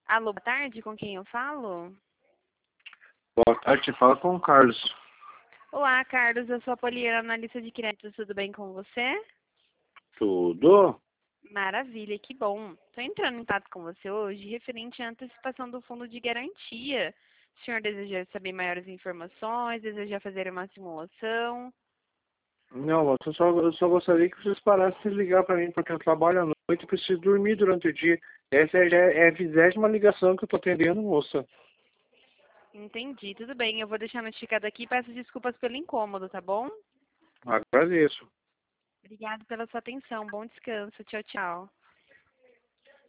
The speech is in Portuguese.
Alô, boa tarde, com quem eu falo? Boa tarde, fala com o Carlos. Olá, Carlos, eu sou a Poliana, analista de crédito, tudo bem com você? Tudo? Maravilha, que bom. Estou entrando em contato com você hoje referente à antecipação do fundo de garantia. O senhor deseja saber maiores informações, deseja fazer uma simulação? Não, eu só gostaria que vocês parassem de ligar para mim, porque eu trabalho à noite e preciso dormir durante o dia. Essa já é a 20ª ligação que eu estou atendendo, moça. Entendi, tudo bem, eu vou deixar notificado aqui e peço desculpas pelo incômodo, tá bom? Agradeço. Obrigada pela sua atenção, bom descanso, tchau, tchau.